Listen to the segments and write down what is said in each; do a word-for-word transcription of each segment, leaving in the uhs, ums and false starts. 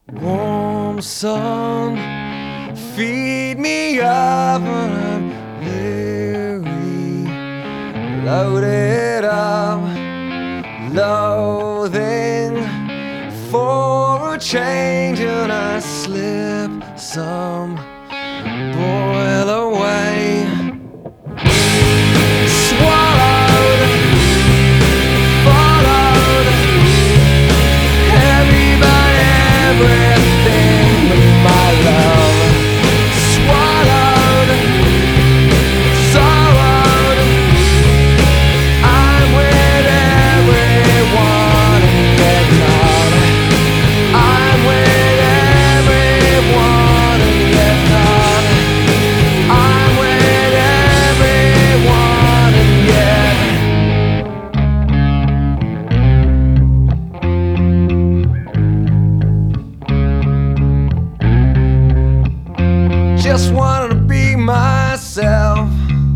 Warm sun, feed me up when I'm weary. Loaded up, loathing for a change, and I slip some, boil away. Swallowed, followed, heavy by everything but my love. Swallowed, sorrowed, I'm with everyone and yet not. I'm with everyone and yet not. I'm with everyone and yet. Just wanted to be myself.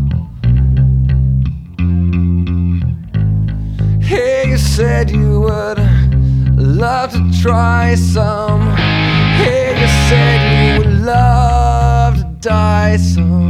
Hey, you said you would love to try some. Hey, you said you would love to die some.